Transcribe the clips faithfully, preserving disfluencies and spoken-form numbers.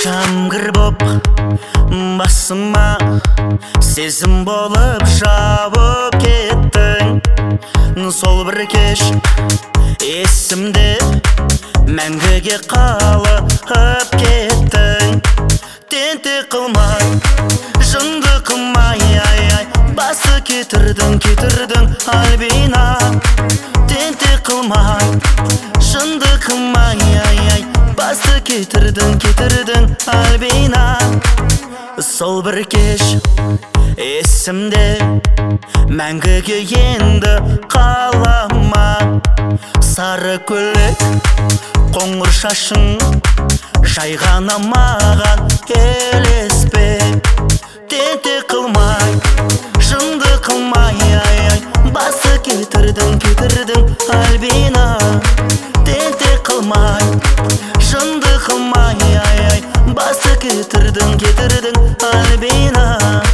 Жамгыр боп басыма сезім болып жауып кеттің. Сол бір кеш есімде мәңгіге қалып кеттің. Тентек қылмай, жынды қылмай, ай-ай, басы кетірдің, кетірдің Альбина. Тентек қылмай, жынды қылмай, ай-ай, басы кетірдің, кетірдің Альбина. Сол бір кеш есімде мәңгіге енді қалама. Сары көйлек, қоңыр шашың жай ғана маған елеспе. Тентек қылмай, жынды қылмай, ай-ай, басы кетірдің, кетірдің Альбина. Тентек қылмай, жынды қылмай, ай-ай, басы кетірдің, кетірдің Альбина.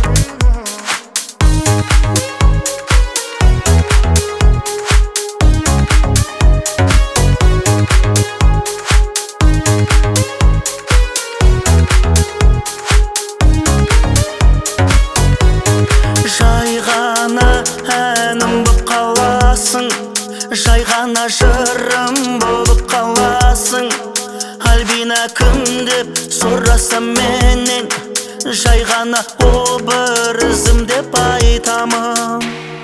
Жай ғана әнім болып қаласың, жай ғана жырым болып қаласың. Альбина кім деп сұрасам менен, жай ғана образым деп айтамын.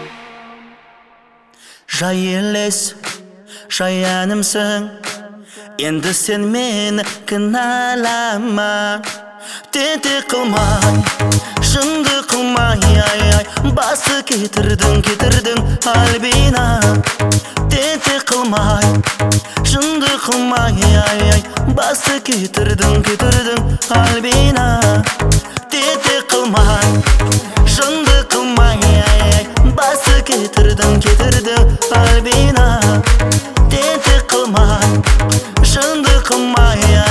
Жай елес, жай әнімсің, енді сен мені кінәлама. Тентек қылмай, жынды қылмай, ай-ай, басы кетірдің, кетірдің Альбина. Тентек қылмай, жынды қылмай, ай-ай, басы кетірдің, кетірдің Альбина. Тентек қылмай, жынды қылмай, ай-ай, басы кетірдің, кетірдің Альбина. Тентек қылмай, жынды қылмай,